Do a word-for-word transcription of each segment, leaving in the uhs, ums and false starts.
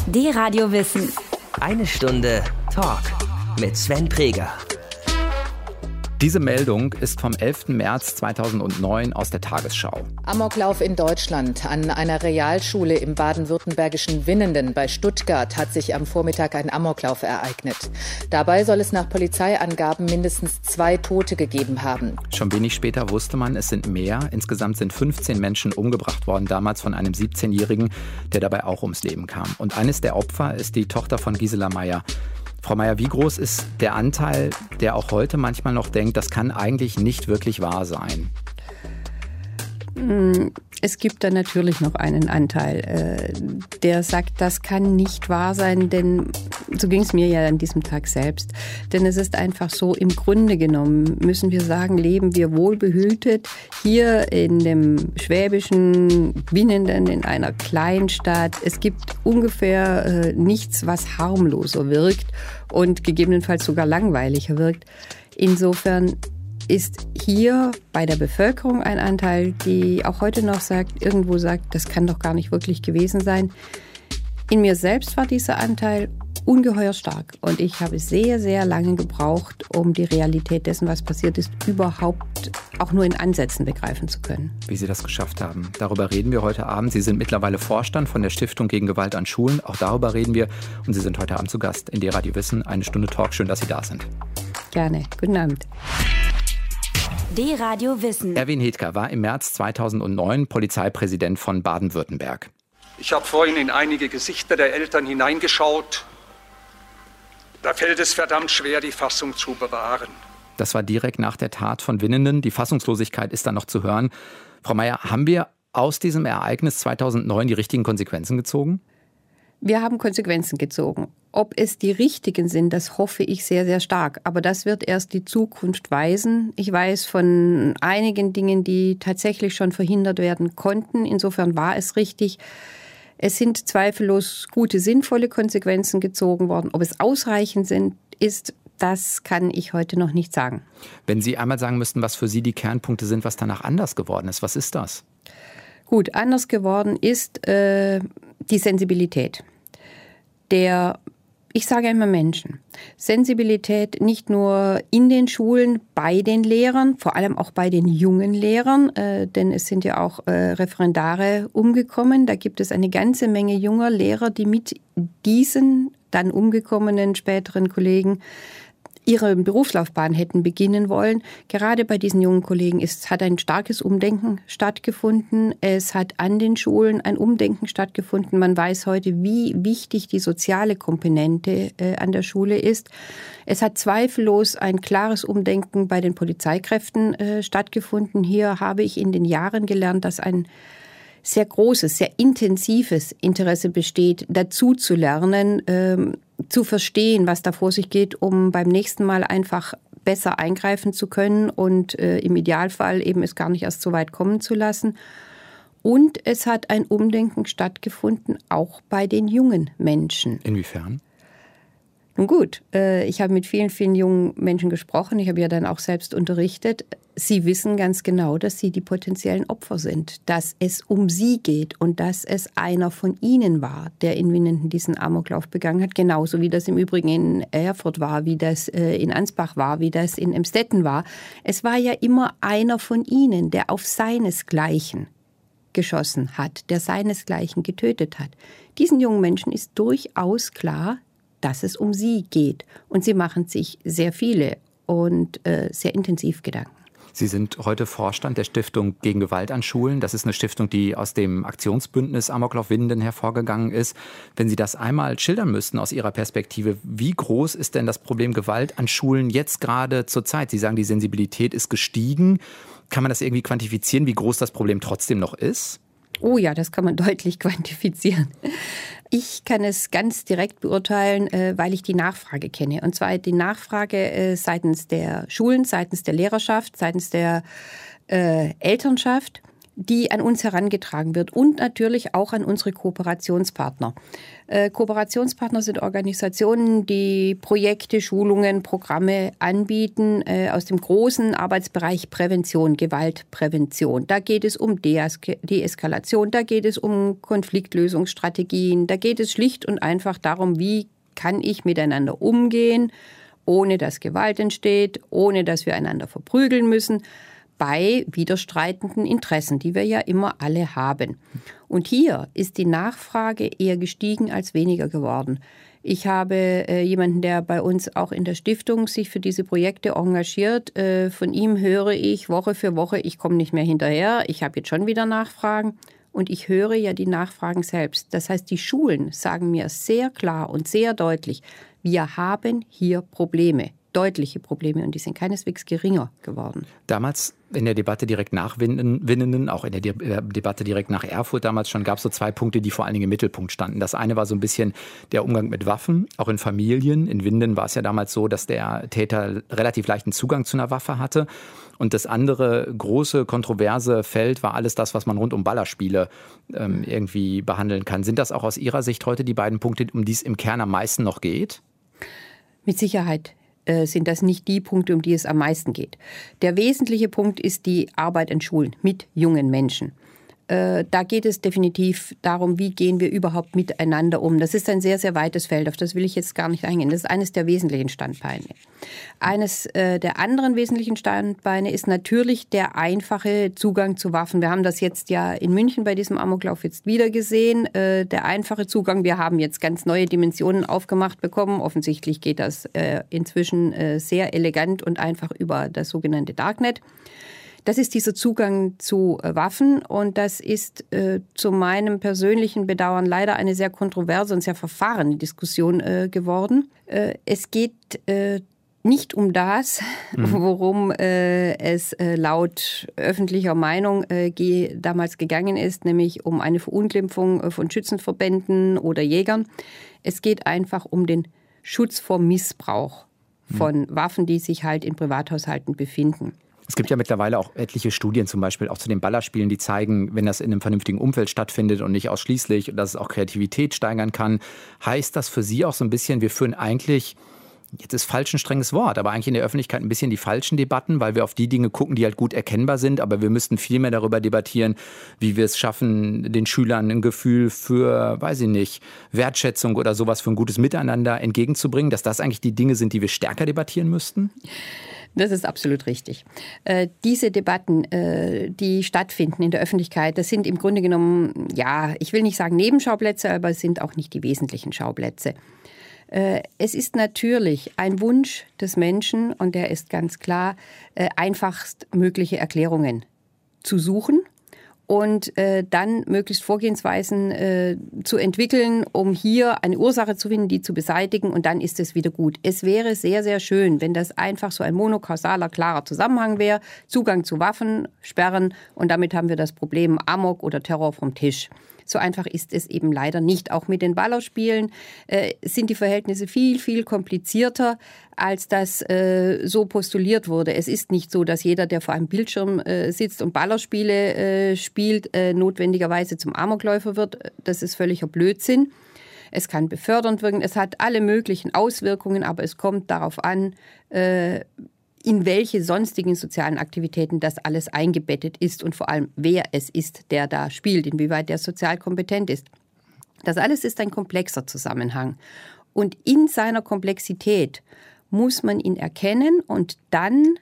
D-Radio Wissen. Eine Stunde Talk mit Sven Preger. Diese Meldung ist vom elften März zweitausendneun aus der Tagesschau. Amoklauf in Deutschland. An einer Realschule im baden-württembergischen Winnenden bei Stuttgart hat sich am Vormittag ein Amoklauf ereignet. Dabei soll es nach Polizeiangaben mindestens zwei Tote gegeben haben. Schon wenig später wusste man, es sind mehr. Insgesamt sind fünfzehn Menschen umgebracht worden, damals von einem siebzehnjährigen, der dabei auch ums Leben kam. Und eines der Opfer ist die Tochter von Gisela Meyer. Frau Meyer, wie groß ist der Anteil, der auch heute manchmal noch denkt, das kann eigentlich nicht wirklich wahr sein? Es gibt da natürlich noch einen Anteil, der sagt, das kann nicht wahr sein, denn so ging es mir ja an diesem Tag selbst. Denn es ist einfach so, im Grunde genommen müssen wir sagen, leben wir wohlbehütet hier in dem schwäbischen Winnenden, in einer Kleinstadt. Es gibt ungefähr nichts, was harmloser wirkt und gegebenenfalls sogar langweiliger wirkt. Insofern ist hier bei der Bevölkerung ein Anteil, die auch heute noch sagt, irgendwo sagt, das kann doch gar nicht wirklich gewesen sein. In mir selbst war dieser Anteil ungeheuer stark und ich habe sehr, sehr lange gebraucht, um die Realität dessen, was passiert ist, überhaupt auch nur in Ansätzen begreifen zu können. Wie Sie das geschafft haben, darüber reden wir heute Abend. Sie sind mittlerweile Vorstand von der Stiftung gegen Gewalt an Schulen, auch darüber reden wir und Sie sind heute Abend zu Gast in D-Radio Wissen, eine Stunde Talk. Schön, dass Sie da sind. Gerne, guten Abend. D-Radio Wissen. Erwin Hedker war im März zweitausendneun Polizeipräsident von Baden-Württemberg. Ich habe vorhin in einige Gesichter der Eltern hineingeschaut. Da fällt es verdammt schwer, die Fassung zu bewahren. Das war direkt nach der Tat von Winnenden. Die Fassungslosigkeit ist da noch zu hören. Frau Meyer, haben wir aus diesem Ereignis zweitausendneun die richtigen Konsequenzen gezogen? Wir haben Konsequenzen gezogen. Ob es die richtigen sind, das hoffe ich sehr, sehr stark. Aber das wird erst die Zukunft weisen. Ich weiß von einigen Dingen, die tatsächlich schon verhindert werden konnten. Insofern war es richtig. Es sind zweifellos gute, sinnvolle Konsequenzen gezogen worden. Ob es ausreichend sind, ist, das kann ich heute noch nicht sagen. Wenn Sie einmal sagen müssten, was für Sie die Kernpunkte sind, was danach anders geworden ist, was ist das? Gut, anders geworden ist äh, die Sensibilität der, ich sage immer Menschen. Sensibilität nicht nur in den Schulen, bei den Lehrern, vor allem auch bei den jungen Lehrern, äh, denn es sind ja auch äh, Referendare umgekommen. Da gibt es eine ganze Menge junger Lehrer, die mit diesen dann umgekommenen späteren Kollegen ihre Berufslaufbahn hätten beginnen wollen. Gerade bei diesen jungen Kollegen ist, hat ein starkes Umdenken stattgefunden. Es hat an den Schulen ein Umdenken stattgefunden. Man weiß heute, wie wichtig die soziale Komponente äh, an der Schule ist. Es hat zweifellos ein klares Umdenken bei den Polizeikräften äh, stattgefunden. Hier habe ich in den Jahren gelernt, dass ein sehr großes, sehr intensives Interesse besteht, dazu zu lernen, ähm, zu verstehen, was da vor sich geht, um beim nächsten Mal einfach besser eingreifen zu können und äh, im Idealfall eben es gar nicht erst so weit kommen zu lassen. Und es hat ein Umdenken stattgefunden, auch bei den jungen Menschen. Inwiefern? Nun gut, äh, ich habe mit vielen, vielen jungen Menschen gesprochen. Ich habe ja dann auch selbst unterrichtet. Sie wissen ganz genau, dass sie die potenziellen Opfer sind, dass es um sie geht und dass es einer von ihnen war, der in Winnenden diesen Amoklauf begangen hat. Genauso wie das im Übrigen in Erfurt war, wie das äh, in Ansbach war, wie das in Emstetten war. Es war ja immer einer von ihnen, der auf seinesgleichen geschossen hat, der seinesgleichen getötet hat. Diesen jungen Menschen ist durchaus klar, dass es um sie geht. Und sie machen sich sehr viele und äh, sehr intensiv Gedanken. Sie sind heute Vorstand der Stiftung gegen Gewalt an Schulen. Das ist eine Stiftung, die aus dem Aktionsbündnis Amoklauf Winnenden hervorgegangen ist. Wenn Sie das einmal schildern müssten aus Ihrer Perspektive, wie groß ist denn das Problem Gewalt an Schulen jetzt gerade zur Zeit? Sie sagen, die Sensibilität ist gestiegen. Kann man das irgendwie quantifizieren, wie groß das Problem trotzdem noch ist? Oh ja, das kann man deutlich quantifizieren. Ich kann es ganz direkt beurteilen, weil ich die Nachfrage kenne. Und zwar die Nachfrage seitens der Schulen, seitens der Lehrerschaft, seitens der Elternschaft. die an uns herangetragen wird und natürlich auch an unsere Kooperationspartner. Äh, Kooperationspartner sind Organisationen, die Projekte, Schulungen, Programme anbieten äh, aus dem großen Arbeitsbereich Prävention, Gewaltprävention. Da geht es um Deesk- Deeskalation, da geht es um Konfliktlösungsstrategien, da geht es schlicht und einfach darum, wie kann ich miteinander umgehen, ohne dass Gewalt entsteht, ohne dass wir einander verprügeln müssen, bei widerstreitenden Interessen, die wir ja immer alle haben. Und hier ist die Nachfrage eher gestiegen als weniger geworden. Ich habe äh, jemanden, der bei uns auch in der Stiftung sich für diese Projekte engagiert. Äh, von ihm höre ich Woche für Woche, ich komme nicht mehr hinterher, ich habe jetzt schon wieder Nachfragen. Und ich höre ja die Nachfragen selbst. Das heißt, die Schulen sagen mir sehr klar und sehr deutlich, wir haben hier Probleme. Deutliche Probleme und die sind keineswegs geringer geworden. Damals in der Debatte direkt nach Winnenden, auch in der De- Debatte direkt nach Erfurt damals schon, gab es so zwei Punkte, die vor allen Dingen im Mittelpunkt standen. Das eine war so ein bisschen der Umgang mit Waffen, auch in Familien. In Winden war es ja damals so, dass der Täter relativ leichten Zugang zu einer Waffe hatte. Und das andere große, kontroverse Feld war alles das, was man rund um Ballerspiele ähm, irgendwie behandeln kann. Sind das auch aus Ihrer Sicht heute die beiden Punkte, um die es im Kern am meisten noch geht? Mit Sicherheit sind das nicht die Punkte, um die es am meisten geht. Der wesentliche Punkt ist die Arbeit an Schulen mit jungen Menschen. Äh, da geht es definitiv darum, wie gehen wir überhaupt miteinander um. Das ist ein sehr, sehr weites Feld, auf das will ich jetzt gar nicht eingehen. Das ist eines der wesentlichen Standbeine. Eines äh, der anderen wesentlichen Standbeine ist natürlich der einfache Zugang zu Waffen. Wir haben das jetzt ja in München bei diesem Amoklauf jetzt wieder gesehen. Äh, der einfache Zugang, wir haben jetzt ganz neue Dimensionen aufgemacht bekommen. Offensichtlich geht das äh, inzwischen äh, sehr elegant und einfach über das sogenannte Darknet. Das ist dieser Zugang zu äh, Waffen und das ist äh, zu meinem persönlichen Bedauern leider eine sehr kontroverse und sehr verfahrene Diskussion äh, geworden. Äh, es geht äh, nicht um das, mhm. worum äh, es äh, laut öffentlicher Meinung äh, ge- damals gegangen ist, nämlich um eine Verunglimpfung äh, von Schützenverbänden oder Jägern. Es geht einfach um den Schutz vor Missbrauch von mhm. Waffen, die sich halt in Privathaushalten befinden. Es gibt ja mittlerweile auch etliche Studien, zum Beispiel auch zu den Ballerspielen, die zeigen, wenn das in einem vernünftigen Umfeld stattfindet und nicht ausschließlich, dass es auch Kreativität steigern kann. Heißt das für Sie auch so ein bisschen, wir führen eigentlich, jetzt ist falsch ein strenges Wort, aber eigentlich in der Öffentlichkeit ein bisschen die falschen Debatten, weil wir auf die Dinge gucken, die halt gut erkennbar sind, aber wir müssten viel mehr darüber debattieren, wie wir es schaffen, den Schülern ein Gefühl für, weiß ich nicht, Wertschätzung oder sowas, für ein gutes Miteinander entgegenzubringen, dass das eigentlich die Dinge sind, die wir stärker debattieren müssten? Das ist absolut richtig. Äh, diese Debatten, äh, die stattfinden in der Öffentlichkeit, das sind im Grunde genommen, ja, ich will nicht sagen Nebenschauplätze, aber es sind auch nicht die wesentlichen Schauplätze. Äh, es ist natürlich ein Wunsch des Menschen, und der ist ganz klar, äh, einfachstmögliche Erklärungen zu suchen und äh, dann möglichst Vorgehensweisen äh, zu entwickeln, um hier eine Ursache zu finden, die zu beseitigen, und dann ist es wieder gut. Es wäre sehr, sehr schön, wenn das einfach so ein monokausaler, klarer Zusammenhang wäre. Zugang zu Waffen, Sperren, und damit haben wir das Problem Amok oder Terror vom Tisch. So einfach ist es eben leider nicht. Auch mit den Ballerspielen äh, sind die Verhältnisse viel, viel komplizierter, als das äh, so postuliert wurde. Es ist nicht so, dass jeder, der vor einem Bildschirm äh, sitzt und Ballerspiele äh, spielt, äh, notwendigerweise zum Amokläufer wird. Das ist völliger Blödsinn. Es kann befördernd wirken, es hat alle möglichen Auswirkungen, aber es kommt darauf an, äh, in welche sonstigen sozialen Aktivitäten das alles eingebettet ist und vor allem, wer es ist, der da spielt, inwieweit der sozial kompetent ist. Das alles ist ein komplexer Zusammenhang. Und in seiner Komplexität muss man ihn erkennen und dann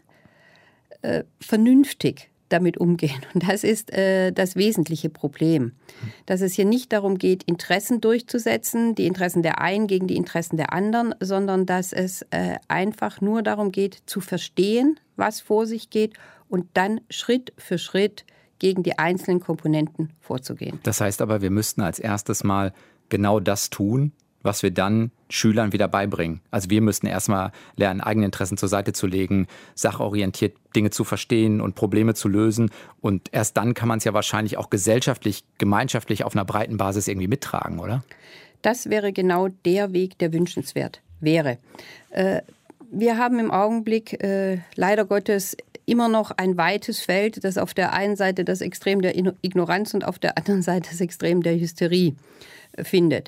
äh, vernünftig damit umgehen. Und das ist äh, das wesentliche Problem. Dass es hier nicht darum geht, Interessen durchzusetzen, die Interessen der einen gegen die Interessen der anderen, sondern dass es äh, einfach nur darum geht, zu verstehen, was vor sich geht und dann Schritt für Schritt gegen die einzelnen Komponenten vorzugehen. Das heißt aber, wir müssten als erstes mal genau das tun, was wir dann Schülern wieder beibringen. Also wir müssten erstmal lernen, eigene Interessen zur Seite zu legen, sachorientiert Dinge zu verstehen und Probleme zu lösen. Und erst dann kann man es ja wahrscheinlich auch gesellschaftlich, gemeinschaftlich auf einer breiten Basis irgendwie mittragen, oder? Das wäre genau der Weg, der wünschenswert wäre. Äh, wir haben im Augenblick äh, leider Gottes immer noch ein weites Feld, das auf der einen Seite das Extrem der Ignoranz und auf der anderen Seite das Extrem der Hysterie findet.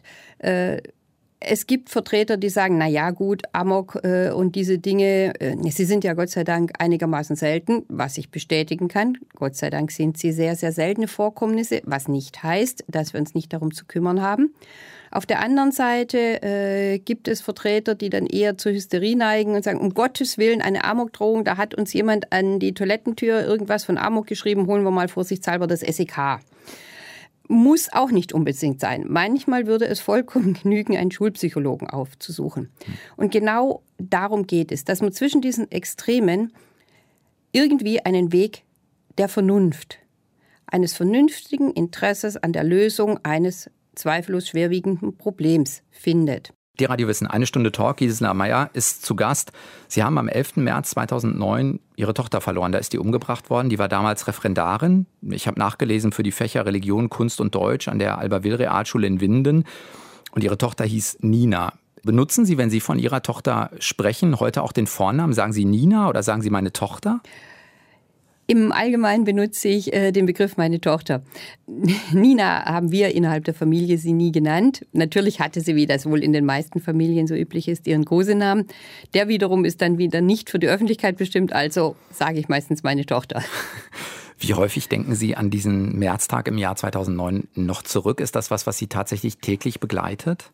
Es gibt Vertreter, die sagen, na ja, gut, Amok äh, und diese Dinge, äh, sie sind ja Gott sei Dank einigermaßen selten, was ich bestätigen kann. Gott sei Dank sind sie sehr, sehr seltene Vorkommnisse, was nicht heißt, dass wir uns nicht darum zu kümmern haben. Auf der anderen Seite äh, gibt es Vertreter, die dann eher zur Hysterie neigen und sagen, um Gottes Willen, eine Amokdrohung, da hat uns jemand an die Toilettentür irgendwas von Amok geschrieben, holen wir mal vorsichtshalber das S E K. Muss auch nicht unbedingt sein. Manchmal würde es vollkommen genügen, einen Schulpsychologen aufzusuchen. Und genau darum geht es, dass man zwischen diesen Extremen irgendwie einen Weg der Vernunft, eines vernünftigen Interesses an der Lösung eines zweifellos schwerwiegenden Problems findet. Die Radiowissen eine Stunde Talk, Gisela Meyer ist zu Gast. Sie haben am elften März zweitausendneun Ihre Tochter verloren. Da ist die umgebracht worden. Die war damals Referendarin. Ich habe nachgelesen für die Fächer Religion, Kunst und Deutsch an der Alba-Will-Realschule in Winden. Und Ihre Tochter hieß Nina. Benutzen Sie, wenn Sie von Ihrer Tochter sprechen, heute auch den Vornamen? Sagen Sie Nina oder sagen Sie meine Tochter? Im Allgemeinen benutze ich äh, den Begriff meine Tochter. Nina haben wir innerhalb der Familie sie nie genannt. Natürlich hatte sie, wie das wohl in den meisten Familien so üblich ist, ihren Kosenamen. Der wiederum ist dann wieder nicht für die Öffentlichkeit bestimmt, also sage ich meistens meine Tochter. Wie häufig denken Sie an diesen Märztag im Jahr zweitausendneun noch zurück? Ist das was, was Sie tatsächlich täglich begleitet?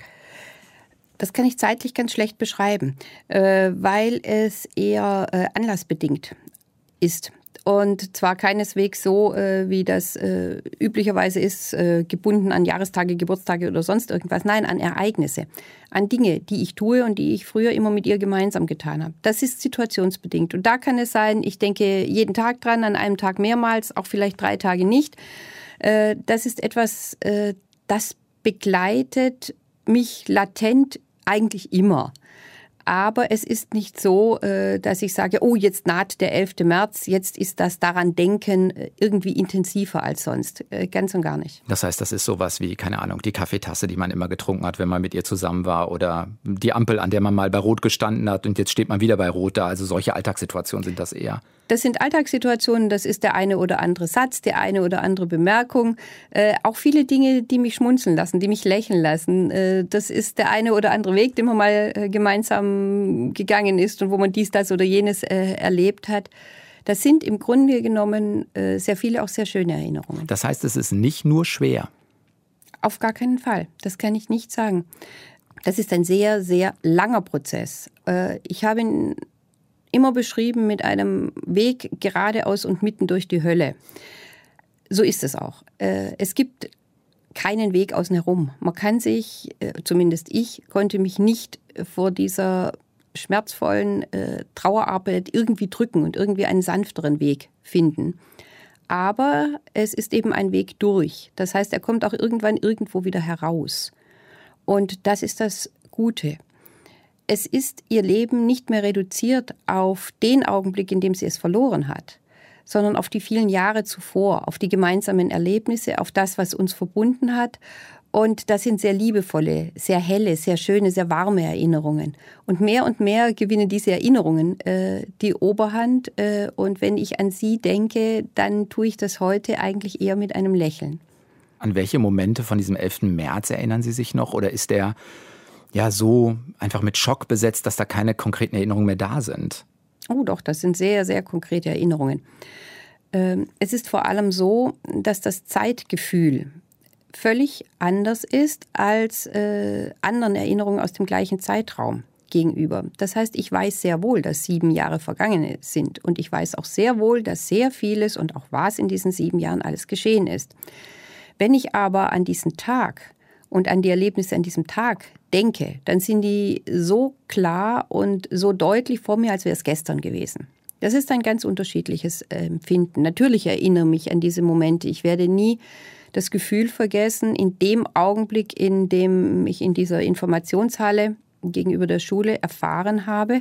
Das kann ich zeitlich ganz schlecht beschreiben, äh, weil es eher äh, anlassbedingt ist. Und zwar keineswegs so, äh, wie das äh, üblicherweise ist, äh, gebunden an Jahrestage, Geburtstage oder sonst irgendwas. Nein, an Ereignisse, an Dinge, die ich tue und die ich früher immer mit ihr gemeinsam getan habe. Das ist situationsbedingt. Und da kann es sein, ich denke jeden Tag dran, an einem Tag mehrmals, auch vielleicht drei Tage nicht. Äh, das ist etwas, äh, das begleitet mich latent eigentlich immer. Aber es ist nicht so, dass ich sage, oh, jetzt naht der elfte März, jetzt ist das daran denken irgendwie intensiver als sonst. Ganz und gar nicht. Das heißt, das ist sowas wie, keine Ahnung, die Kaffeetasse, die man immer getrunken hat, wenn man mit ihr zusammen war, oder die Ampel, an der man mal bei Rot gestanden hat und jetzt steht man wieder bei Rot da. Also solche Alltagssituationen sind das eher. Das sind Alltagssituationen, das ist der eine oder andere Satz, die eine oder andere Bemerkung. Äh, auch viele Dinge, die mich schmunzeln lassen, die mich lächeln lassen. Äh, das ist der eine oder andere Weg, den man mal äh, gemeinsam gegangen ist und wo man dies, das oder jenes äh, erlebt hat. Das sind im Grunde genommen äh, sehr viele auch sehr schöne Erinnerungen. Das heißt, es ist nicht nur schwer? Auf gar keinen Fall. Das kann ich nicht sagen. Das ist ein sehr, sehr langer Prozess. Äh, ich habe ihn immer beschrieben mit einem Weg geradeaus und mitten durch die Hölle. So ist es auch. Es gibt keinen Weg außen herum. Man kann sich, zumindest ich, konnte mich nicht vor dieser schmerzvollen Trauerarbeit irgendwie drücken und irgendwie einen sanfteren Weg finden. Aber es ist eben ein Weg durch. Das heißt, er kommt auch irgendwann irgendwo wieder heraus. Und das ist das Gute. Es ist ihr Leben nicht mehr reduziert auf den Augenblick, in dem sie es verloren hat, sondern auf die vielen Jahre zuvor, auf die gemeinsamen Erlebnisse, auf das, was uns verbunden hat. Und das sind sehr liebevolle, sehr helle, sehr schöne, sehr warme Erinnerungen. Und mehr und mehr gewinnen diese Erinnerungen äh, die Oberhand. Äh, und wenn ich an sie denke, dann tue ich das heute eigentlich eher mit einem Lächeln. An welche Momente von diesem elften März erinnern Sie sich noch? Oder ist der ja so einfach mit Schock besetzt, dass da keine konkreten Erinnerungen mehr da sind? Oh doch, das sind sehr, sehr konkrete Erinnerungen. Ähm, es ist vor allem so, dass das Zeitgefühl völlig anders ist als äh, anderen Erinnerungen aus dem gleichen Zeitraum gegenüber. Das heißt, ich weiß sehr wohl, dass sieben Jahre vergangen sind. Und ich weiß auch sehr wohl, dass sehr vieles und auch was in diesen sieben Jahren alles geschehen ist. Wenn ich aber an diesen Tag und an die Erlebnisse an diesem Tag denke, dann sind die so klar und so deutlich vor mir, als wäre es gestern gewesen. Das ist ein ganz unterschiedliches Empfinden. Natürlich erinnere ich mich an diese Momente. Ich werde nie das Gefühl vergessen, in dem Augenblick, in dem ich in dieser Informationshalle gegenüber der Schule erfahren habe,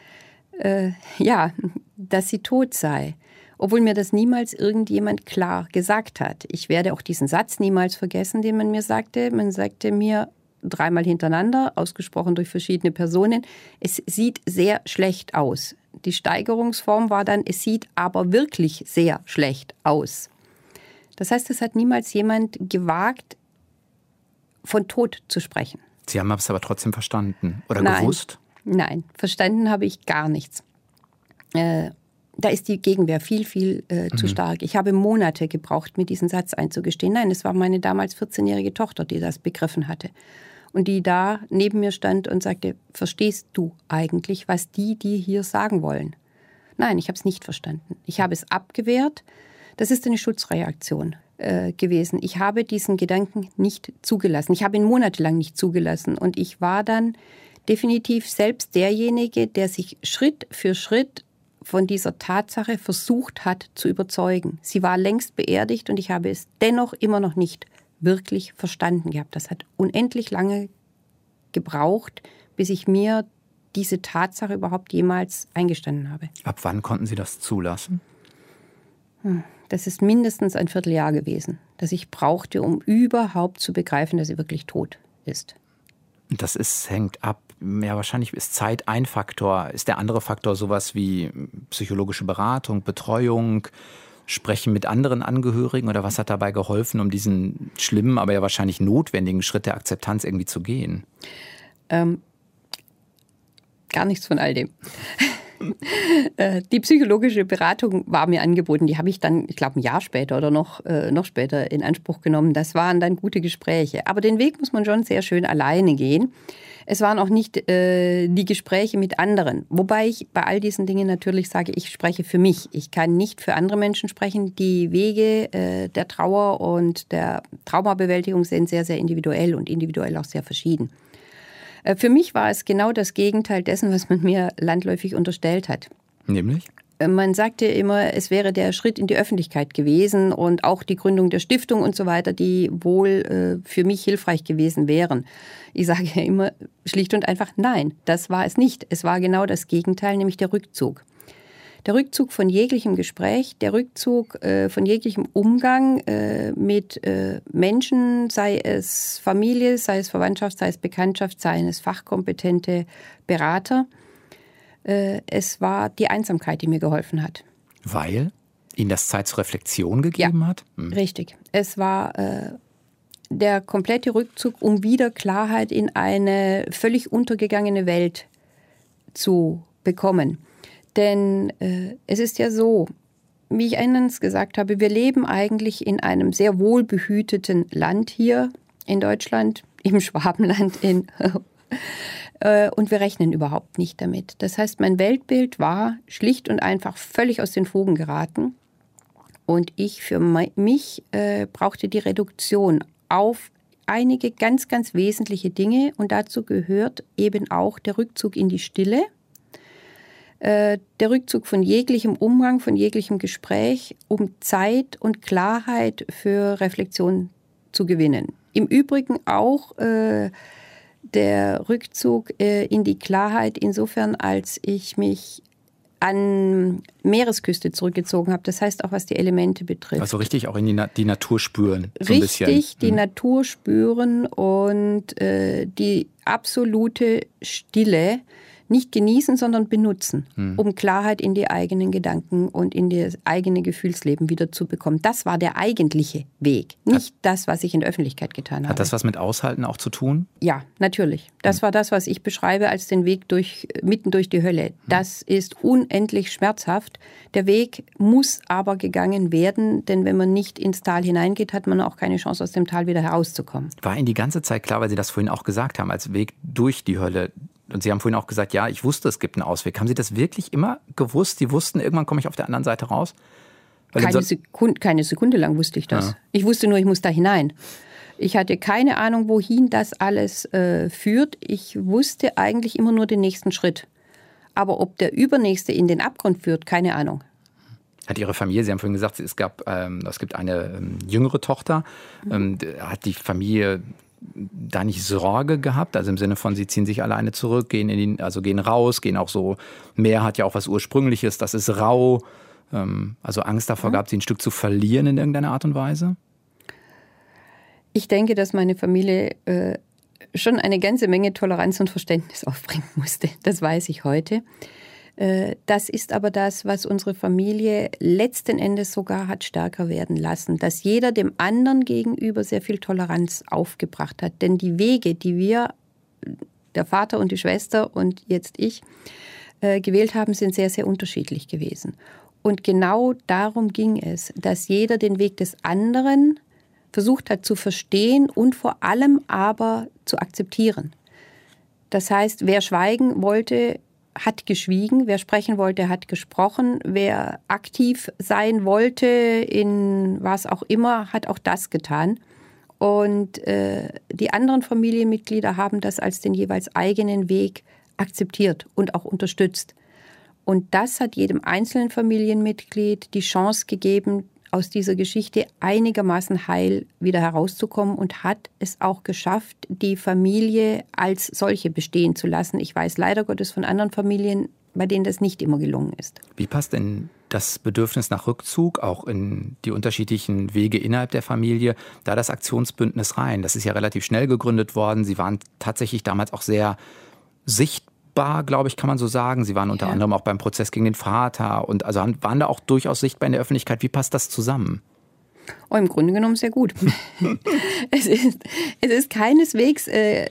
äh, ja, dass sie tot sei. Obwohl mir das niemals irgendjemand klar gesagt hat. Ich werde auch diesen Satz niemals vergessen, den man mir sagte. Man sagte mir dreimal hintereinander, ausgesprochen durch verschiedene Personen, es sieht sehr schlecht aus. Die Steigerungsform war dann, es sieht aber wirklich sehr schlecht aus. Das heißt, es hat niemals jemand gewagt, von Tod zu sprechen. Sie haben es aber trotzdem verstanden oder Nein, gewusst? Nein, verstanden habe ich gar nichts. Äh, da ist die Gegenwehr viel, viel äh, zu mhm. stark. Ich habe Monate gebraucht, mir diesen Satz einzugestehen. Nein, es war meine damals vierzehnjährige Tochter, die das begriffen hatte. Und die da neben mir stand und sagte, verstehst du eigentlich, was die dir hier sagen wollen? Nein, ich habe es nicht verstanden. Ich habe es abgewehrt. Das ist eine Schutzreaktion äh, gewesen. Ich habe diesen Gedanken nicht zugelassen. Ich habe ihn monatelang nicht zugelassen. Und ich war dann definitiv selbst derjenige, der sich Schritt für Schritt von dieser Tatsache versucht hat zu überzeugen. Sie war längst beerdigt und ich habe es dennoch immer noch nicht wirklich verstanden gehabt. Das hat unendlich lange gebraucht, bis ich mir diese Tatsache überhaupt jemals eingestanden habe. Ab wann konnten Sie das zulassen? Das ist mindestens ein Vierteljahr gewesen, das ich brauchte, um überhaupt zu begreifen, dass sie wirklich tot ist. Das ist, hängt ab, ja wahrscheinlich ist Zeit ein Faktor. Ist der andere Faktor sowas wie psychologische Beratung, Betreuung, Sprechen mit anderen Angehörigen oder was hat dabei geholfen, um diesen schlimmen, aber ja wahrscheinlich notwendigen Schritt der Akzeptanz irgendwie zu gehen? Ähm, gar nichts von all dem. Die psychologische Beratung war mir angeboten. Die habe ich dann, ich glaube, ein Jahr später oder noch, äh, noch später in Anspruch genommen. Das waren dann gute Gespräche. Aber den Weg muss man schon sehr schön alleine gehen. Es waren auch nicht äh, die Gespräche mit anderen. Wobei ich bei all diesen Dingen natürlich sage, ich spreche für mich. Ich kann nicht für andere Menschen sprechen. Die Wege äh, der Trauer und der Traumabewältigung sind sehr, sehr individuell und individuell auch sehr verschieden. Für mich war es genau das Gegenteil dessen, was man mir landläufig unterstellt hat. Nämlich? Man sagte immer, es wäre der Schritt in die Öffentlichkeit gewesen und auch die Gründung der Stiftung und so weiter, die wohl äh, für mich hilfreich gewesen wären. Ich sage ja immer schlicht und einfach, nein, das war es nicht. Es war genau das Gegenteil, nämlich der Rückzug. Der Rückzug von jeglichem Gespräch, der Rückzug äh, von jeglichem Umgang äh, mit äh, Menschen, sei es Familie, sei es Verwandtschaft, sei es Bekanntschaft, seien es fachkompetente Berater. Äh, es war die Einsamkeit, die mir geholfen hat. Weil Ihnen das Zeit zur Reflexion gegeben ja, hat? Hm. Richtig. Es war äh, der komplette Rückzug, um wieder Klarheit in eine völlig untergegangene Welt zu bekommen. Denn äh, es ist ja so, wie ich eingangs gesagt habe, wir leben eigentlich in einem sehr wohlbehüteten Land hier in Deutschland, im Schwabenland, in, äh, und wir rechnen überhaupt nicht damit. Das heißt, mein Weltbild war schlicht und einfach völlig aus den Fugen geraten. Und ich für mich äh, brauchte die Reduktion auf einige ganz, ganz wesentliche Dinge. Und dazu gehört eben auch der Rückzug in die Stille. Der Rückzug von jeglichem Umgang, von jeglichem Gespräch, um Zeit und Klarheit für Reflexion zu gewinnen. Im Übrigen auch äh, der Rückzug äh, in die Klarheit insofern, als ich mich an Meeresküste zurückgezogen habe. Das heißt auch, was die Elemente betrifft. Also richtig auch in die, Na- die Natur spüren. So richtig, ein bisschen. die hm. Natur spüren und äh, die absolute Stille nicht genießen, sondern benutzen, hm. um Klarheit in die eigenen Gedanken und in das eigene Gefühlsleben wieder zu bekommen. Das war der eigentliche Weg, nicht hat, das, was ich in der Öffentlichkeit getan habe. Hat das was mit Aushalten auch zu tun? Ja, natürlich. Das hm. war das, was ich beschreibe als den Weg durch, mitten durch die Hölle. Hm. Das ist unendlich schmerzhaft. Der Weg muss aber gegangen werden, denn wenn man nicht ins Tal hineingeht, hat man auch keine Chance, aus dem Tal wieder herauszukommen. War Ihnen die ganze Zeit klar, weil Sie das vorhin auch gesagt haben, als Weg durch die Hölle? Und Sie haben vorhin auch gesagt, ja, ich wusste, es gibt einen Ausweg. Haben Sie das wirklich immer gewusst? Sie wussten, irgendwann komme ich auf der anderen Seite raus? Weil keine, so Sekunde, keine Sekunde lang wusste ich das. Ja. Ich wusste nur, ich muss da hinein. Ich hatte keine Ahnung, wohin das alles äh, führt. Ich wusste eigentlich immer nur den nächsten Schritt. Aber ob der übernächste in den Abgrund führt, keine Ahnung. Hat Ihre Familie, Sie haben vorhin gesagt, es, gab, ähm, es gibt eine ähm, jüngere Tochter. Ähm, hat die Familie da nicht Sorge gehabt? Also im Sinne von, sie ziehen sich alleine zurück, gehen in die, also gehen raus, gehen auch so, Meer hat ja auch was Ursprüngliches, das ist rau. Ähm, also Angst davor ja. gab, sie ein Stück zu verlieren in irgendeiner Art und Weise? Ich denke, dass meine Familie äh, schon eine ganze Menge Toleranz und Verständnis aufbringen musste. Das weiß ich heute. Das ist aber das, was unsere Familie letzten Endes sogar hat stärker werden lassen, dass jeder dem anderen gegenüber sehr viel Toleranz aufgebracht hat. Denn die Wege, die wir, der Vater und die Schwester und jetzt ich, gewählt haben, sind sehr, sehr unterschiedlich gewesen. Und genau darum ging es, dass jeder den Weg des anderen versucht hat zu verstehen und vor allem aber zu akzeptieren. Das heißt, wer schweigen wollte, hat geschwiegen, wer sprechen wollte, hat gesprochen, wer aktiv sein wollte in was auch immer, hat auch das getan. Und äh, die anderen Familienmitglieder haben das als den jeweils eigenen Weg akzeptiert und auch unterstützt. Und das hat jedem einzelnen Familienmitglied die Chance gegeben, aus dieser Geschichte einigermaßen heil wieder herauszukommen und hat es auch geschafft, die Familie als solche bestehen zu lassen. Ich weiß leider Gottes von anderen Familien, bei denen das nicht immer gelungen ist. Wie passt denn das Bedürfnis nach Rückzug auch in die unterschiedlichen Wege innerhalb der Familie, da das Aktionsbündnis rein? Das ist ja relativ schnell gegründet worden. Sie waren tatsächlich damals auch sehr sichtbar, glaube ich, kann man so sagen. Sie waren unter ja. anderem auch beim Prozess gegen den Vater und also waren da auch durchaus sichtbar in der Öffentlichkeit. Wie passt das zusammen? Oh, im Grunde genommen sehr gut. es, ist, es ist keineswegs äh,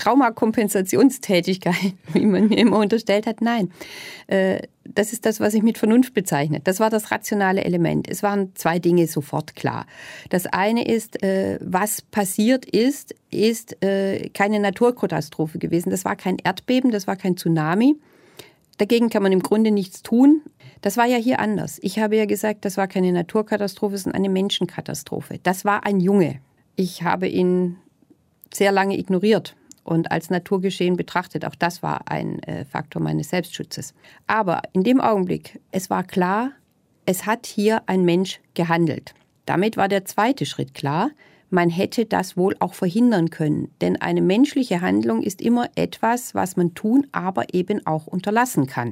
Traumakompensationstätigkeit, wie man mir immer unterstellt hat. Nein, äh, das ist das, was ich mit Vernunft bezeichne. Das war das rationale Element. Es waren zwei Dinge sofort klar. Das eine ist, äh, was passiert ist, ist äh, keine Naturkatastrophe gewesen. Das war kein Erdbeben, das war kein Tsunami. Dagegen kann man im Grunde nichts tun. Das war ja hier anders. Ich habe ja gesagt, das war keine Naturkatastrophe, sondern eine Menschenkatastrophe. Das war ein Junge. Ich habe ihn sehr lange ignoriert und als Naturgeschehen betrachtet. Auch das war ein äh, Faktor meines Selbstschutzes. Aber in dem Augenblick, es war klar, es hat hier ein Mensch gehandelt. Damit war der zweite Schritt klar. Man hätte das wohl auch verhindern können. Denn eine menschliche Handlung ist immer etwas, was man tun, aber eben auch unterlassen kann.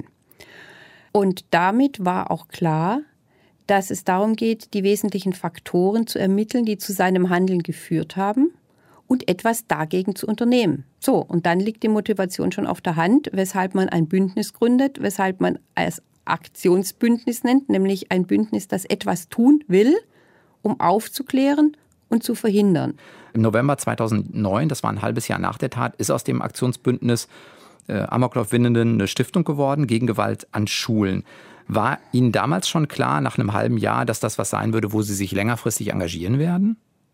Und damit war auch klar, dass es darum geht, die wesentlichen Faktoren zu ermitteln, die zu seinem Handeln geführt haben und etwas dagegen zu unternehmen. So, und dann liegt die Motivation schon auf der Hand, weshalb man ein Bündnis gründet, weshalb man es Aktionsbündnis nennt, nämlich ein Bündnis, das etwas tun will, um aufzuklären und zu verhindern. Im November zweitausendneun, das war ein halbes Jahr nach der Tat, ist aus dem Aktionsbündnis äh, Amoklauf-Winnenden eine Stiftung geworden gegen Gewalt an Schulen. War Ihnen damals schon klar, nach einem halben Jahr, dass das was sein würde, wo Sie sich längerfristig engagieren werden?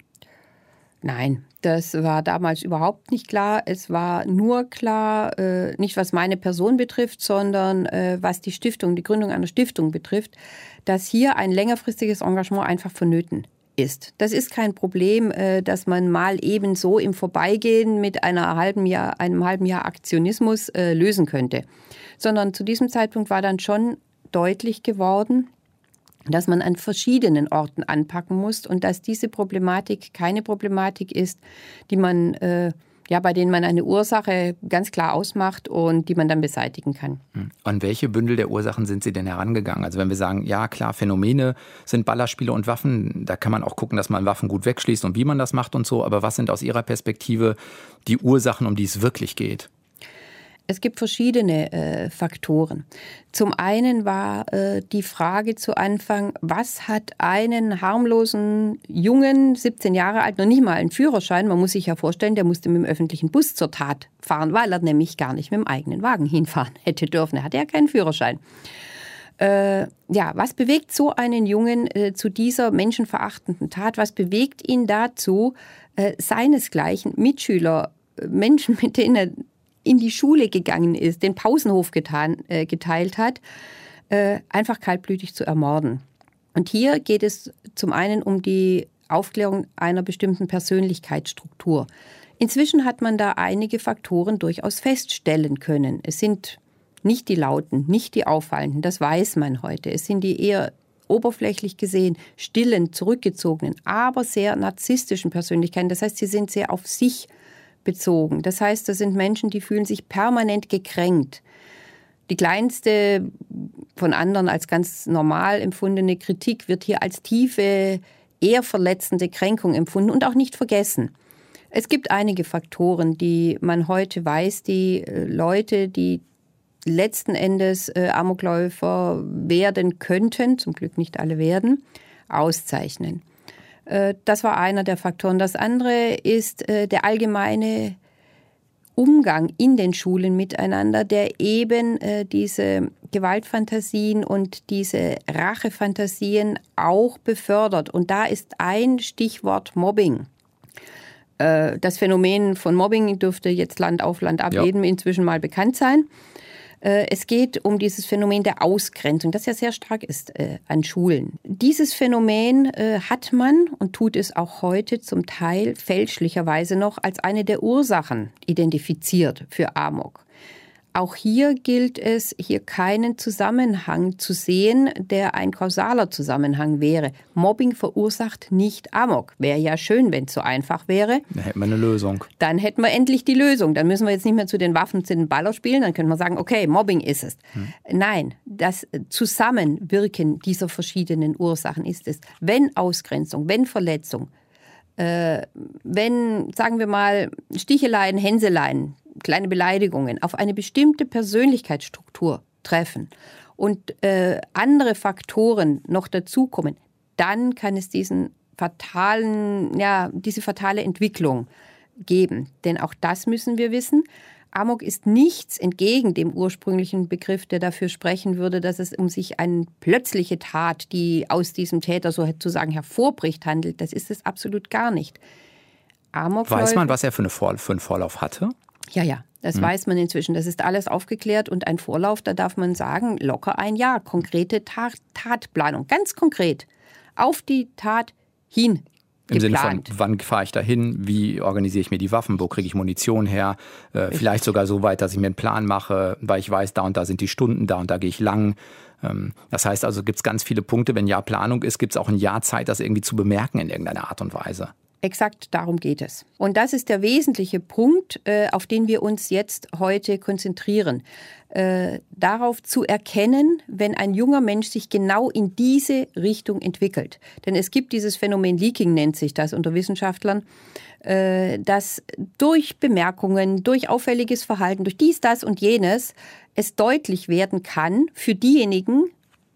Nein, das war damals überhaupt nicht klar. Es war nur klar, äh, nicht was meine Person betrifft, sondern äh, was die Stiftung, die Gründung einer Stiftung betrifft, dass hier ein längerfristiges Engagement einfach vonnöten ist. Das ist kein Problem, äh, dass man mal eben so im Vorbeigehen mit einer halben Jahr, einem halben Jahr Aktionismus äh, lösen könnte. Sondern zu diesem Zeitpunkt war dann schon deutlich geworden, dass man an verschiedenen Orten anpacken muss und dass diese Problematik keine Problematik ist, die man, äh, ja, bei denen man eine Ursache ganz klar ausmacht und die man dann beseitigen kann. An welche Bündel der Ursachen sind Sie denn herangegangen? Also wenn wir sagen, ja klar, Phänomene sind Ballerspiele und Waffen, da kann man auch gucken, dass man Waffen gut wegschließt und wie man das macht und so, aber was sind aus Ihrer Perspektive die Ursachen, um die es wirklich geht? Es gibt verschiedene äh, Faktoren. Zum einen war äh, die Frage zu Anfang, was hat einen harmlosen Jungen, siebzehn Jahre alt, noch nicht mal einen Führerschein, man muss sich ja vorstellen, der musste mit dem öffentlichen Bus zur Tat fahren, weil er nämlich gar nicht mit dem eigenen Wagen hinfahren hätte dürfen. Er hatte ja keinen Führerschein. Äh, ja, was bewegt so einen Jungen äh, zu dieser menschenverachtenden Tat? Was bewegt ihn dazu, äh, seinesgleichen Mitschüler, äh, Menschen, mit denen er in die Schule gegangen ist, den Pausenhof getan, äh, geteilt hat, äh, einfach kaltblütig zu ermorden. Und hier geht es zum einen um die Aufklärung einer bestimmten Persönlichkeitsstruktur. Inzwischen hat man da einige Faktoren durchaus feststellen können. Es sind nicht die Lauten, nicht die Auffallenden, das weiß man heute. Es sind die eher oberflächlich gesehen stillen, zurückgezogenen, aber sehr narzisstischen Persönlichkeiten. Das heißt, sie sind sehr auf sich bezogen. Das heißt, das sind Menschen, die fühlen sich permanent gekränkt. Die kleinste von anderen als ganz normal empfundene Kritik wird hier als tiefe, eher verletzende Kränkung empfunden und auch nicht vergessen. Es gibt einige Faktoren, die man heute weiß, die Leute, die letzten Endes äh, Amokläufer werden könnten, zum Glück nicht alle werden, auszeichnen. Äh, das war einer der Faktoren. Das andere ist äh, der allgemeine Umgang in den Schulen miteinander, der eben äh, diese Gewaltfantasien und diese Rachefantasien auch befördert. Und da ist ein Stichwort Mobbing. Äh, das Phänomen von Mobbing dürfte jetzt Land auf Land ab jedem inzwischen mal bekannt sein. Es geht um dieses Phänomen der Ausgrenzung, das ja sehr stark ist äh, an Schulen. Dieses Phänomen äh, hat man und tut es auch heute zum Teil fälschlicherweise noch als eine der Ursachen identifiziert für Amok. Auch hier gilt es, hier keinen Zusammenhang zu sehen, der ein kausaler Zusammenhang wäre. Mobbing verursacht nicht Amok. Wäre ja schön, wenn es so einfach wäre. Dann hätten wir eine Lösung. Dann hätten wir endlich die Lösung. Dann müssen wir jetzt nicht mehr zu den Waffen, zu den Baller spielen. Dann können wir sagen, okay, Mobbing ist es. Hm. Nein, das Zusammenwirken dieser verschiedenen Ursachen ist es. Wenn Ausgrenzung, wenn Verletzung, äh, wenn, sagen wir mal, Sticheleien, Hänseleien, kleine Beleidigungen auf eine bestimmte Persönlichkeitsstruktur treffen und äh, andere Faktoren noch dazukommen, dann kann es diesen fatalen, ja, diese fatale Entwicklung geben. Denn auch das müssen wir wissen. Amok ist nichts entgegen dem ursprünglichen Begriff, der dafür sprechen würde, dass es um sich eine plötzliche Tat, die aus diesem Täter sozusagen hervorbricht, handelt. Das ist es absolut gar nicht. Amokläufe, weiß man, was er für, eine Vor- für einen Vorlauf hatte? Ja, ja, das hm. weiß man inzwischen. Das ist alles aufgeklärt und ein Vorlauf, da darf man sagen, locker ein Jahr. Konkrete Tat, Tatplanung, ganz konkret auf die Tat hin. Im geplant. Sinne von, wann fahre ich da hin, wie organisiere ich mir die Waffen, wo kriege ich Munition her, äh, vielleicht sogar so weit, dass ich mir einen Plan mache, weil ich weiß, da und da sind die Stunden, da und da gehe ich lang. Ähm, das heißt also, gibt es ganz viele Punkte, wenn ein Jahr Planung ist, gibt es auch ein Jahr Zeit, das irgendwie zu bemerken in irgendeiner Art und Weise. Exakt darum geht es. Und das ist der wesentliche Punkt, äh, auf den wir uns jetzt heute konzentrieren. Äh, darauf zu erkennen, wenn ein junger Mensch sich genau in diese Richtung entwickelt. Denn es gibt dieses Phänomen Leaking, nennt sich das unter Wissenschaftlern, äh, dass durch Bemerkungen, durch auffälliges Verhalten, durch dies, das und jenes es deutlich werden kann für diejenigen,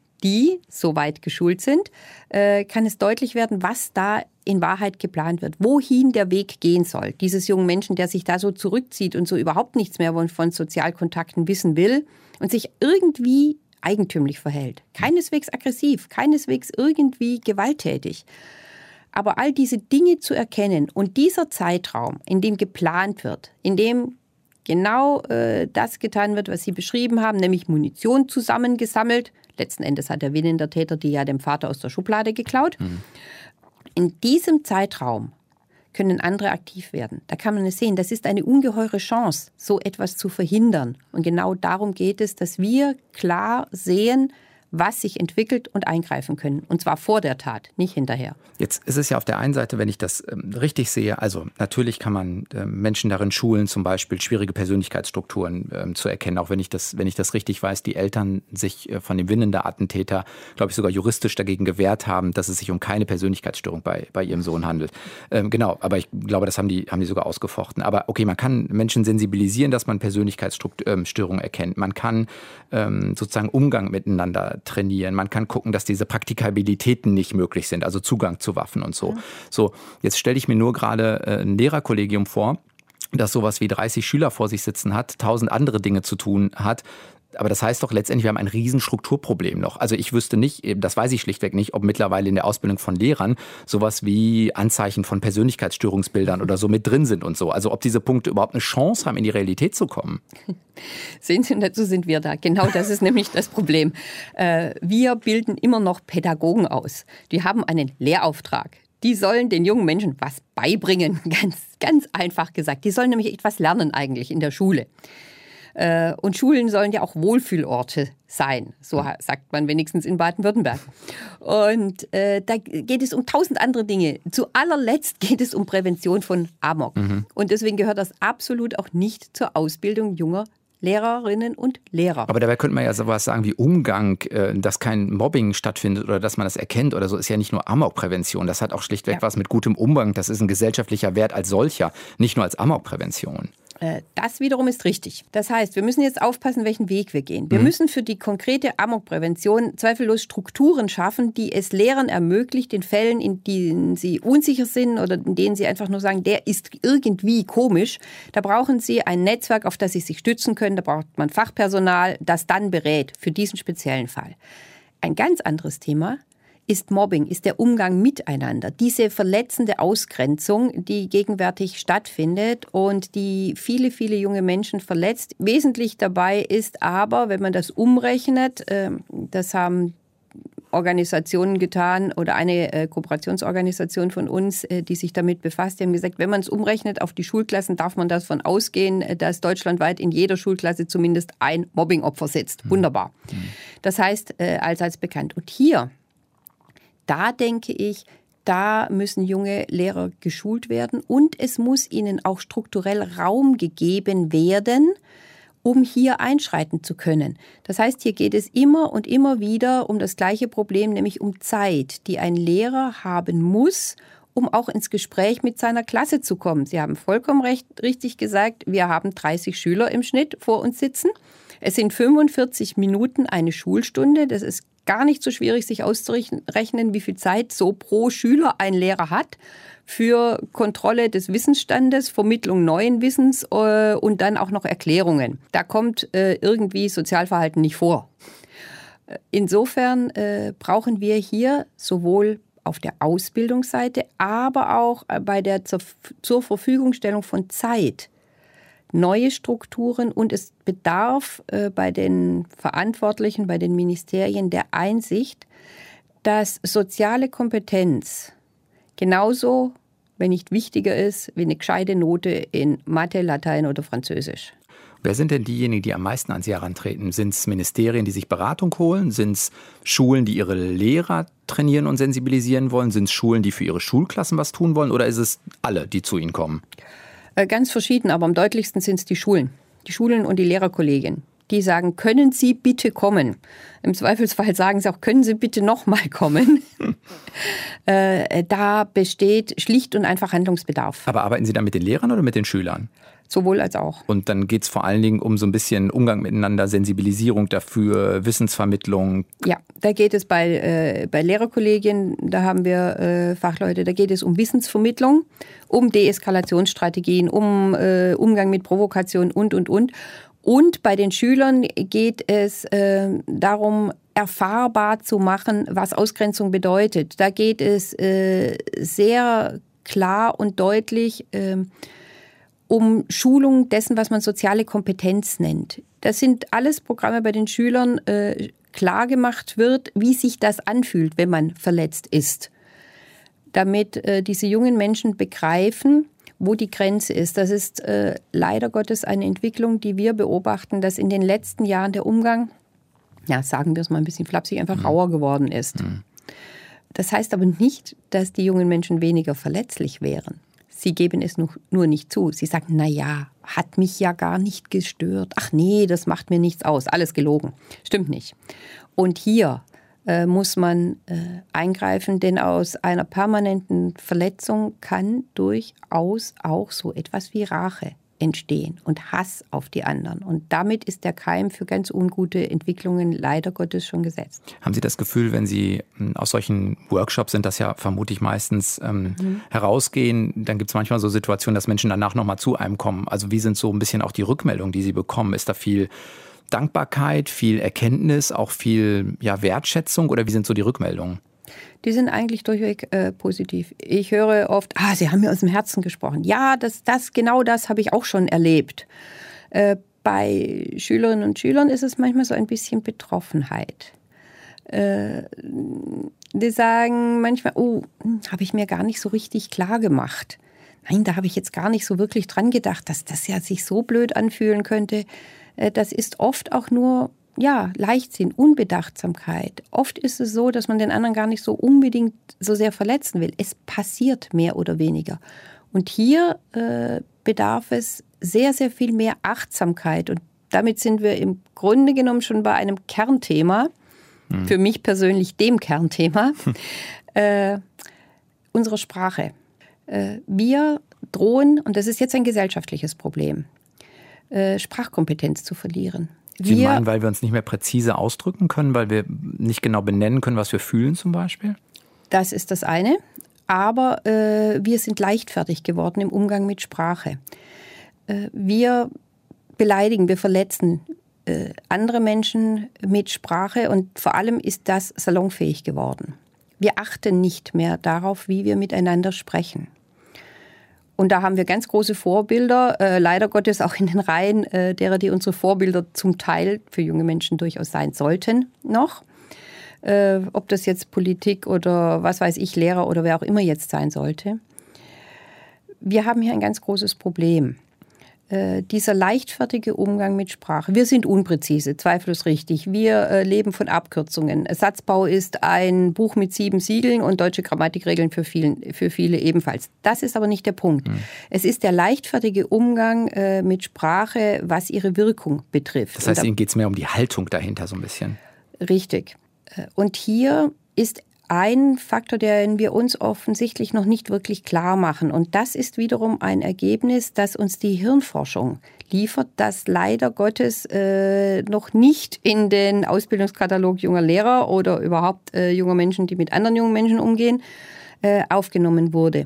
die so weit geschult sind, äh, kann es deutlich werden, was da in Wahrheit geplant wird, wohin der Weg gehen soll. Dieses jungen Menschen, der sich da so zurückzieht und so überhaupt nichts mehr von Sozialkontakten wissen will und sich irgendwie eigentümlich verhält. Keineswegs aggressiv, keineswegs irgendwie gewalttätig. Aber all diese Dinge zu erkennen und dieser Zeitraum, in dem geplant wird, in dem genau äh, das getan wird, was Sie beschrieben haben, nämlich Munition zusammengesammelt. Letzten Endes hat der winnende Täter die ja dem Vater aus der Schublade geklaut. Mhm. In diesem Zeitraum können andere aktiv werden. Da kann man es sehen, das ist eine ungeheure Chance, so etwas zu verhindern. Und genau darum geht es, dass wir klar sehen, was sich entwickelt und eingreifen können. Und zwar vor der Tat, nicht hinterher. Jetzt ist es ja auf der einen Seite, wenn ich das ähm, richtig sehe, also natürlich kann man äh, Menschen darin schulen, zum Beispiel schwierige Persönlichkeitsstrukturen ähm, zu erkennen. Auch wenn ich das, wenn ich das richtig weiß, die Eltern sich äh, von dem winnenden Attentäter, glaube ich, sogar juristisch dagegen gewehrt haben, dass es sich um keine Persönlichkeitsstörung bei, bei ihrem Sohn handelt. Ähm, genau, aber ich glaube, das haben die, haben die sogar ausgefochten. Aber okay, man kann Menschen sensibilisieren, dass man Persönlichkeitsstörungen erkennt. Man kann ähm, sozusagen Umgang miteinander trainieren. Man kann gucken, dass diese Praktikabilitäten nicht möglich sind, also Zugang zu Waffen und so. Ja. So, jetzt stelle ich mir nur gerade ein Lehrerkollegium vor, das sowas wie dreißig Schüler vor sich sitzen hat, tausend andere Dinge zu tun hat. Aber das heißt doch letztendlich, wir haben ein riesen Strukturproblem noch. Also ich wüsste nicht, das weiß ich schlichtweg nicht, ob mittlerweile in der Ausbildung von Lehrern sowas wie Anzeichen von Persönlichkeitsstörungsbildern oder so mit drin sind und so. Also ob diese Punkte überhaupt eine Chance haben, in die Realität zu kommen. Sehen Sie, dazu sind wir da. Genau das ist nämlich das Problem. Wir bilden immer noch Pädagogen aus. Die haben einen Lehrauftrag. Die sollen den jungen Menschen was beibringen, ganz, ganz einfach gesagt. Die sollen nämlich etwas lernen eigentlich in der Schule. Und Schulen sollen ja auch Wohlfühlorte sein, so sagt man wenigstens in Baden-Württemberg. Und äh, da geht es um tausend andere Dinge. Zu allerletzt geht es um Prävention von Amok. Mhm. Und deswegen gehört das absolut auch nicht zur Ausbildung junger Lehrerinnen und Lehrer. Aber dabei könnte man ja sowas sagen wie Umgang, dass kein Mobbing stattfindet oder dass man das erkennt oder so, ist ja nicht nur Amokprävention. Das hat auch schlichtweg ja. was mit gutem Umgang. Das ist ein gesellschaftlicher Wert als solcher, nicht nur als Amokprävention. Das wiederum ist richtig. Das heißt, wir müssen jetzt aufpassen, welchen Weg wir gehen. Wir mhm. müssen für die konkrete Amokprävention zweifellos Strukturen schaffen, die es Lehrern ermöglicht, in Fällen, in denen sie unsicher sind oder in denen sie einfach nur sagen, der ist irgendwie komisch, da brauchen sie ein Netzwerk, auf das sie sich stützen können, da braucht man Fachpersonal, das dann berät für diesen speziellen Fall. Ein ganz anderes Thema ist Mobbing, ist der Umgang miteinander. Diese verletzende Ausgrenzung, die gegenwärtig stattfindet und die viele, viele junge Menschen verletzt. Wesentlich dabei ist aber, wenn man das umrechnet, das haben Organisationen getan oder eine Kooperationsorganisation von uns, die sich damit befasst, die haben gesagt, wenn man es umrechnet auf die Schulklassen, darf man davon ausgehen, dass deutschlandweit in jeder Schulklasse zumindest ein Mobbingopfer sitzt. Mhm. Wunderbar. Mhm. Das heißt, allseits bekannt. Und hier Da denke ich, da müssen junge Lehrer geschult werden und es muss ihnen auch strukturell Raum gegeben werden, um hier einschreiten zu können. Das heißt, hier geht es immer und immer wieder um das gleiche Problem, nämlich um Zeit, die ein Lehrer haben muss, um auch ins Gespräch mit seiner Klasse zu kommen. Sie haben vollkommen recht, richtig gesagt, wir haben dreißig Schüler im Schnitt vor uns sitzen. Es sind fünfundvierzig Minuten eine Schulstunde. Das ist gar nicht so schwierig, sich auszurechnen, wie viel Zeit so pro Schüler ein Lehrer hat für Kontrolle des Wissensstandes, Vermittlung neuen Wissens äh, und dann auch noch Erklärungen. Da kommt äh, irgendwie Sozialverhalten nicht vor. Insofern äh, brauchen wir hier sowohl auf der Ausbildungsseite, aber auch bei der zur, zur Verfügungstellung von Zeit neue Strukturen und es bedarf äh, bei den Verantwortlichen, bei den Ministerien der Einsicht, dass soziale Kompetenz genauso, wenn nicht wichtiger ist, wie eine gescheite Note in Mathe, Latein oder Französisch. Wer sind denn diejenigen, die am meisten an Sie herantreten? Sind es Ministerien, die sich Beratung holen? Sind es Schulen, die ihre Lehrer trainieren und sensibilisieren wollen? Sind es Schulen, die für ihre Schulklassen was tun wollen? Oder ist es alle, die zu Ihnen kommen? Ganz verschieden, aber am deutlichsten sind es die Schulen. Die Schulen und die Lehrerkollegien. Die sagen, können Sie bitte kommen? Im Zweifelsfall sagen sie auch, können Sie bitte nochmal kommen? äh, da besteht schlicht und einfach Handlungsbedarf. Aber arbeiten Sie dann mit den Lehrern oder mit den Schülern? Sowohl als auch. Und dann geht es vor allen Dingen um so ein bisschen Umgang miteinander, Sensibilisierung dafür, Wissensvermittlung. Ja, da geht es bei, äh, bei Lehrerkollegien, da haben wir äh, Fachleute, da geht es um Wissensvermittlung, um Deeskalationsstrategien, um äh, Umgang mit Provokation und, und, und. Und bei den Schülern geht es äh, darum, erfahrbar zu machen, was Ausgrenzung bedeutet. Da geht es äh, sehr klar und deutlich äh, um Schulung dessen, was man soziale Kompetenz nennt. Das sind alles Programme bei den Schülern, äh, klar gemacht wird, wie sich das anfühlt, wenn man verletzt ist. Damit äh, diese jungen Menschen begreifen, wo die Grenze ist. Das ist äh, leider Gottes eine Entwicklung, die wir beobachten, dass in den letzten Jahren der Umgang, ja, sagen wir es mal ein bisschen flapsig, einfach mhm. rauer geworden ist. Mhm. Das heißt aber nicht, dass die jungen Menschen weniger verletzlich wären. Sie geben es nur nicht zu. Sie sagen, na ja, hat mich ja gar nicht gestört. Ach nee, das macht mir nichts aus. Alles gelogen. Stimmt nicht. Und hier äh, muss man äh, eingreifen, denn aus einer permanenten Verletzung kann durchaus auch so etwas wie Rache entstehen und Hass auf die anderen. Und damit ist der Keim für ganz ungute Entwicklungen leider Gottes schon gesetzt. Haben Sie das Gefühl, wenn Sie aus solchen Workshops, sind das ja vermutlich meistens, ähm, mhm. herausgehen, dann gibt es manchmal so Situationen, dass Menschen danach nochmal zu einem kommen. Also wie sind so ein bisschen auch die Rückmeldungen, die Sie bekommen? Ist da viel Dankbarkeit, viel Erkenntnis, auch viel ja, Wertschätzung oder wie sind so die Rückmeldungen? Die sind eigentlich durchweg äh, positiv. Ich höre oft, ah, Sie haben mir aus dem Herzen gesprochen. Ja, das, das, genau das habe ich auch schon erlebt. Äh, bei Schülerinnen und Schülern ist es manchmal so ein bisschen Betroffenheit. Äh, die sagen manchmal, oh, habe ich mir gar nicht so richtig klar gemacht. Nein, da habe ich jetzt gar nicht so wirklich dran gedacht, dass das ja sich so blöd anfühlen könnte. Äh, das ist oft auch nur Ja, Leichtsinn, Unbedachtsamkeit. Oft ist es so, dass man den anderen gar nicht so unbedingt so sehr verletzen will. Es passiert mehr oder weniger. Und hier äh, bedarf es sehr, sehr viel mehr Achtsamkeit. Und damit sind wir im Grunde genommen schon bei einem Kernthema, hm. für mich persönlich dem Kernthema, äh, unserer Sprache. Äh, wir drohen, und das ist jetzt ein gesellschaftliches Problem, äh, Sprachkompetenz zu verlieren. Sie wir, meinen, weil wir uns nicht mehr präzise ausdrücken können, weil wir nicht genau benennen können, was wir fühlen zum Beispiel? Das ist das eine. Aber äh, wir sind leichtfertig geworden im Umgang mit Sprache. Äh, wir beleidigen, wir verletzen äh, andere Menschen mit Sprache und vor allem ist das salonfähig geworden. Wir achten nicht mehr darauf, wie wir miteinander sprechen. Und da haben wir ganz große Vorbilder, äh, leider Gottes auch in den Reihen äh, derer, die unsere Vorbilder zum Teil für junge Menschen durchaus sein sollten noch. Äh, ob das jetzt Politik oder was weiß ich, Lehrer oder wer auch immer jetzt sein sollte. Wir haben hier ein ganz großes Problem. Äh, dieser leichtfertige Umgang mit Sprache. Wir sind unpräzise, zweifellos richtig. Wir äh, leben von Abkürzungen. Satzbau ist ein Buch mit sieben Siegeln und deutsche Grammatikregeln für, vielen, für viele ebenfalls. Das ist aber nicht der Punkt. Mhm. Es ist der leichtfertige Umgang äh, mit Sprache, was ihre Wirkung betrifft. Das heißt, da, Ihnen geht es mehr um die Haltung dahinter so ein bisschen. Richtig. Und hier ist ein Faktor, den wir uns offensichtlich noch nicht wirklich klar machen. Und das ist wiederum ein Ergebnis, das uns die Hirnforschung liefert, das leider Gottes äh, noch nicht in den Ausbildungskatalog junger Lehrer oder überhaupt äh, junger Menschen, die mit anderen jungen Menschen umgehen, äh, aufgenommen wurde.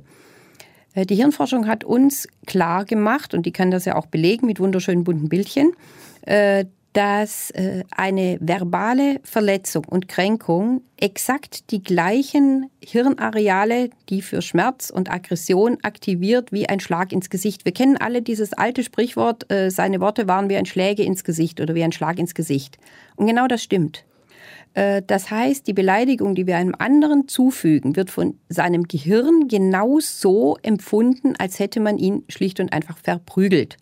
Äh, die Hirnforschung hat uns klar gemacht, und die kann das ja auch belegen mit wunderschönen bunten Bildchen, äh, dass äh, eine verbale Verletzung und Kränkung exakt die gleichen Hirnareale, die für Schmerz und Aggression aktiviert, wie ein Schlag ins Gesicht. Wir kennen alle dieses alte Sprichwort, äh, seine Worte waren wie ein Schläge ins Gesicht oder wie ein Schlag ins Gesicht. Und genau das stimmt. Äh, das heißt, die Beleidigung, die wir einem anderen zufügen, wird von seinem Gehirn genauso empfunden, als hätte man ihn schlicht und einfach verprügelt.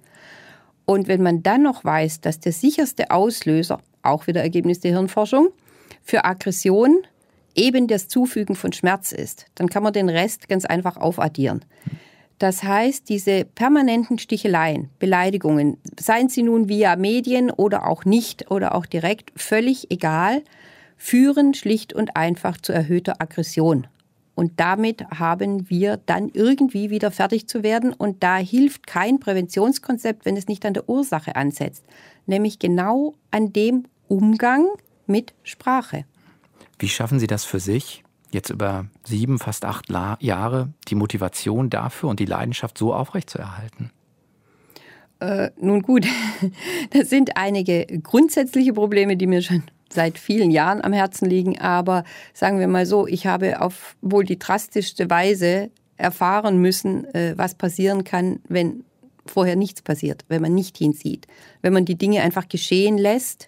Und wenn man dann noch weiß, dass der sicherste Auslöser, auch wieder Ergebnis der Hirnforschung, für Aggression eben das Zufügen von Schmerz ist, dann kann man den Rest ganz einfach aufaddieren. Das heißt, diese permanenten Sticheleien, Beleidigungen, seien sie nun via Medien oder auch nicht oder auch direkt, völlig egal, führen schlicht und einfach zu erhöhter Aggression. Und damit haben wir dann irgendwie wieder fertig zu werden. Und da hilft kein Präventionskonzept, wenn es nicht an der Ursache ansetzt. Nämlich genau an dem Umgang mit Sprache. Wie schaffen Sie das für sich, jetzt über sieben, fast acht La- Jahre, die Motivation dafür und die Leidenschaft so aufrechtzuerhalten? Äh, nun gut, das sind einige grundsätzliche Probleme, die mir schon seit vielen Jahren am Herzen liegen, aber sagen wir mal so, ich habe auf wohl die drastischste Weise erfahren müssen, äh, was passieren kann, wenn vorher nichts passiert, wenn man nicht hinsieht, wenn man die Dinge einfach geschehen lässt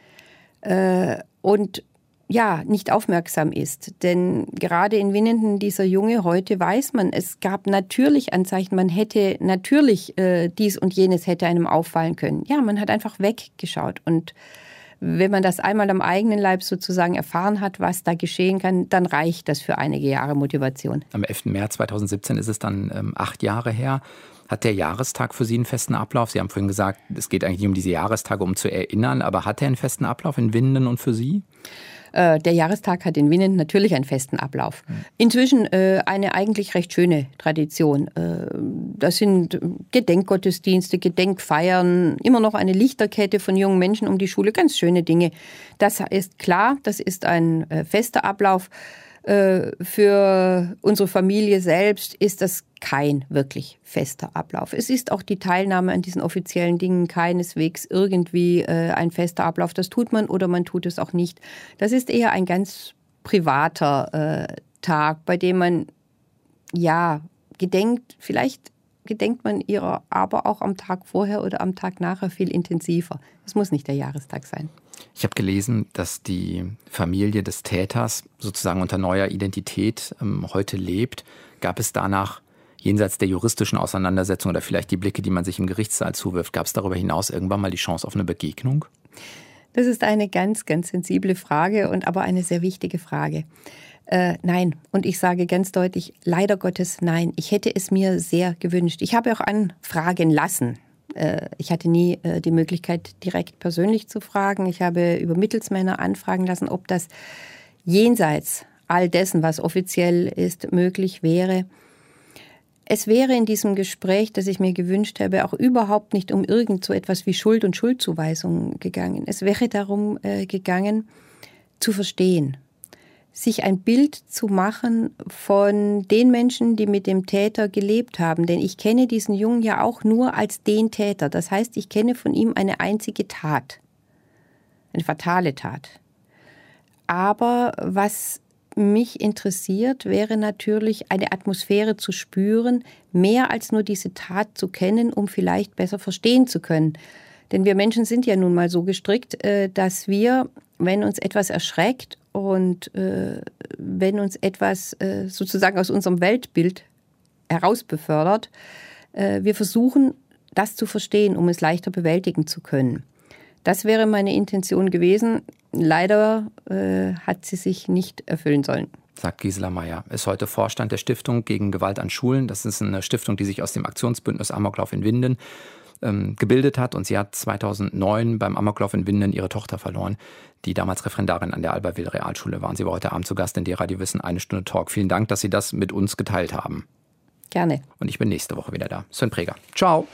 äh, und ja, nicht aufmerksam ist. Denn gerade in Winnenden, dieser Junge, heute weiß man, es gab natürlich Anzeichen, man hätte natürlich äh, dies und jenes hätte einem auffallen können. Ja, man hat einfach weggeschaut. Und wenn man das einmal am eigenen Leib sozusagen erfahren hat, was da geschehen kann, dann reicht das für einige Jahre Motivation. Am elften März zweitausendsiebzehn ist es dann ähm, acht Jahre her. Hat der Jahrestag für Sie einen festen Ablauf? Sie haben vorhin gesagt, es geht eigentlich nicht um diese Jahrestage, um zu erinnern, aber hat er einen festen Ablauf in Winnenden und für Sie? Der Jahrestag hat in Winnenden natürlich einen festen Ablauf. Inzwischen äh, eine eigentlich recht schöne Tradition. Äh, das sind Gedenkgottesdienste, Gedenkfeiern, immer noch eine Lichterkette von jungen Menschen um die Schule, ganz schöne Dinge. Das ist klar, das ist ein äh, fester Ablauf. Äh, für unsere Familie selbst ist das kein wirklich fester Ablauf. Es ist auch die Teilnahme an diesen offiziellen Dingen keineswegs irgendwie äh, ein fester Ablauf. Das tut man oder man tut es auch nicht. Das ist eher ein ganz privater äh, Tag, bei dem man ja gedenkt, vielleicht gedenkt man ihrer aber auch am Tag vorher oder am Tag nachher viel intensiver. Es muss nicht der Jahrestag sein. Ich habe gelesen, dass die Familie des Täters sozusagen unter neuer Identität ähm, heute lebt. Gab es danach jenseits der juristischen Auseinandersetzung oder vielleicht die Blicke, die man sich im Gerichtssaal zuwirft, gab es darüber hinaus irgendwann mal die Chance auf eine Begegnung? Das ist eine ganz, ganz sensible Frage und aber eine sehr wichtige Frage. Äh, nein, und ich sage ganz deutlich, leider Gottes nein. Ich hätte es mir sehr gewünscht. Ich habe auch anfragen lassen. Äh, ich hatte nie äh, die Möglichkeit, direkt persönlich zu fragen. Ich habe über Mittelsmänner anfragen lassen, ob das jenseits all dessen, was offiziell ist, möglich wäre. Es wäre in diesem Gespräch, das ich mir gewünscht habe, auch überhaupt nicht um irgend so etwas wie Schuld und Schuldzuweisung gegangen. Es wäre darum äh, gegangen, zu verstehen, sich ein Bild zu machen von den Menschen, die mit dem Täter gelebt haben. Denn ich kenne diesen Jungen ja auch nur als den Täter. Das heißt, ich kenne von ihm eine einzige Tat, eine fatale Tat. Aber was mich interessiert, wäre natürlich eine Atmosphäre zu spüren, mehr als nur diese Tat zu kennen, um vielleicht besser verstehen zu können. Denn wir Menschen sind ja nun mal so gestrickt, dass wir, wenn uns etwas erschreckt und wenn uns etwas sozusagen aus unserem Weltbild herausbefördert, wir versuchen, das zu verstehen, um es leichter bewältigen zu können. Das wäre meine Intention gewesen. Leider äh, hat sie sich nicht erfüllen sollen. Sagt Gisela Meyer, ist heute Vorstand der Stiftung gegen Gewalt an Schulen. Das ist eine Stiftung, die sich aus dem Aktionsbündnis Amoklauf in Winden ähm, gebildet hat. Und sie hat zweitausendneun beim Amoklauf in Winden ihre Tochter verloren, die damals Referendarin an der Albertville-Realschule war. Und sie war heute Abend zu Gast in der Radio Wissen eine Stunde Talk. Vielen Dank, dass Sie das mit uns geteilt haben. Gerne. Und ich bin nächste Woche wieder da. Sven Preger. Ciao.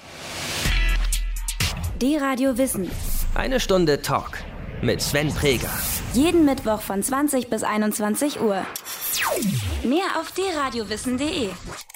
Die Radio Wissen. Eine Stunde Talk mit Sven Preger. Jeden Mittwoch von zwanzig bis einundzwanzig Uhr. Mehr auf d radio wissen punkt de.